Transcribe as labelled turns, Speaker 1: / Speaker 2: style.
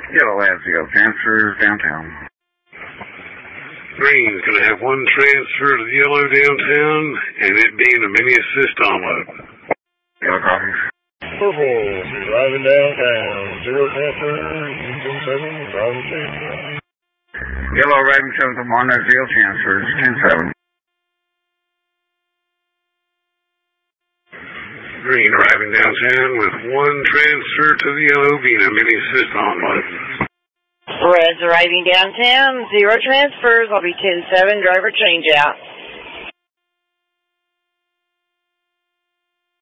Speaker 1: Yellow has zero transfers downtown.
Speaker 2: Green's going to have one transfer to the yellow downtown, and it being a mini assist onload.
Speaker 1: Yellow copies.
Speaker 3: Purple, driving downtown, zero transfer, engine 7, driving downtown.
Speaker 1: Yellow arriving 7 to Mondo, zero transfers, 10-7.
Speaker 2: Green arriving downtown with one transfer to the yellow being a mini assist onload.
Speaker 4: Red's arriving downtown, zero transfers. I'll be 10-7, driver change out.